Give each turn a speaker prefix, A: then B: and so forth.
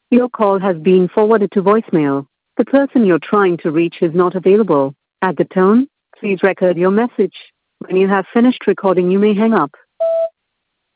A: Your call has been forwarded to voicemail. The person you're trying to reach is not available. At the tone, please record your message. When you have finished recording, you may hang up.